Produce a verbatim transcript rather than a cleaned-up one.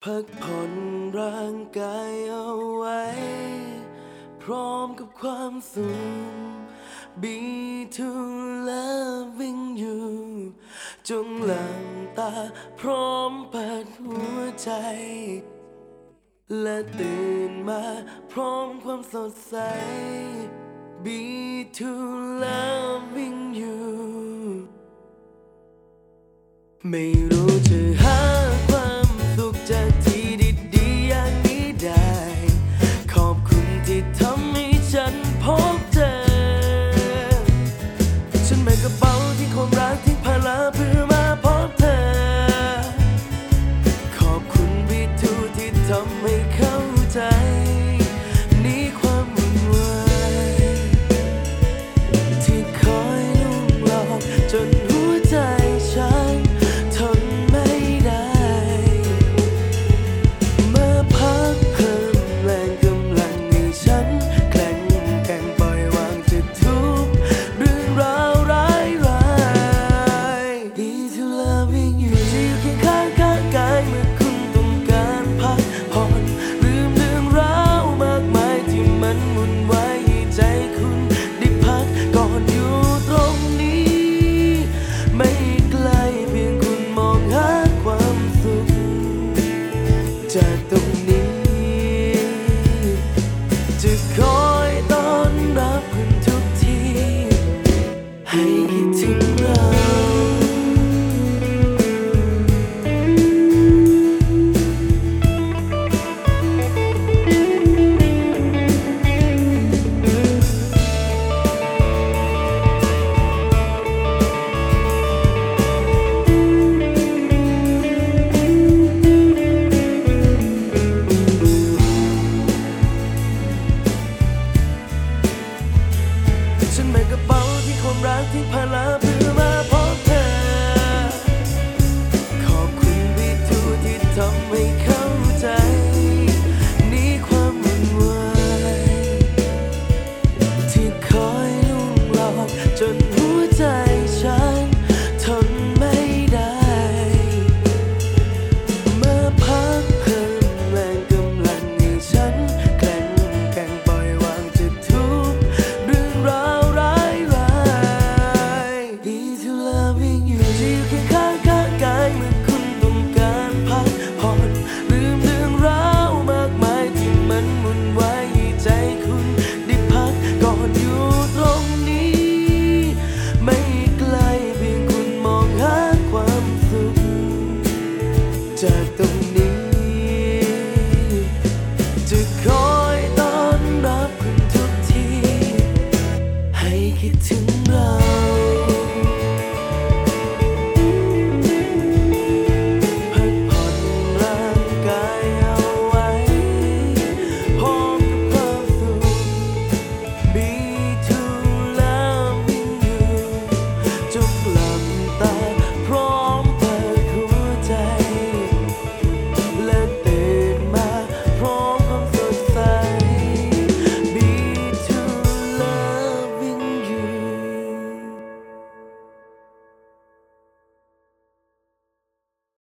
พักผ่อนร่างกายเอาไว้พร้อมกับความสุข Be to loving you จงหลังตาพร้อมเปิดหัวใจและตื่นมาพร้อมความสดใส Be to loving you ไม่รู้จะหาความสุขจากที่ดีๆอย่างนี้ได้ขอบคุณที่ทำให้ฉันพบเธอฉันแบกกระเป๋าที่ความรักทิ้งภาระเพื่อมาพบเธอขอบคุณวิธีที่ทำให้เข้าใจนี่ความวุ่นวายที่คอยลุ่มหลอกจนหัวใจฉันทนไม่ได้มาพักเพิ่มแรงกำลังให้ฉันแกร่งแกร่งปล่อยวางจะทุกเรื่องราวร้ายร้าย Be to loving you จะอยู่เคียงข้างข้างกายเมื่อคุณต้องการพักผ่อนลืมเรื่องราวมากมายที่มันวุ่นวายให้ใจคุณได้พักก่อนอยู่ตรงนี้ไม่ไกลเพียงคุณมองหาความสุขจากตรงนี้จะคอยต้อนรับคุณทุกทีให้คิดถึงเราฉันแบกกระเป๋าที่ความรักทิ้งภาระเพื่อมาพบเธอขอบคุณวิธีที่ทำให้เข้าใจนี่ความวุ่นวายที่คอยลุ่มหลอกจนหัวใจฉันทนไม่ได้มาพักเพิ่มแรงกำลังให้ฉันแกร่งแกร่งปล่อยวางจะทุกเรื่องราวร้ายร้าย Be to loving you จะอยู่เคียงข้างข้างกายเมื่อคุณต้องการพักผ่อนลืมเรื่องราวมากมายที่มันวุ่นวายให้ใจคุณได้พักก่อนอยู่ตรงนี้ไม่ไกลเพียงคุณมองหาความสุขจาก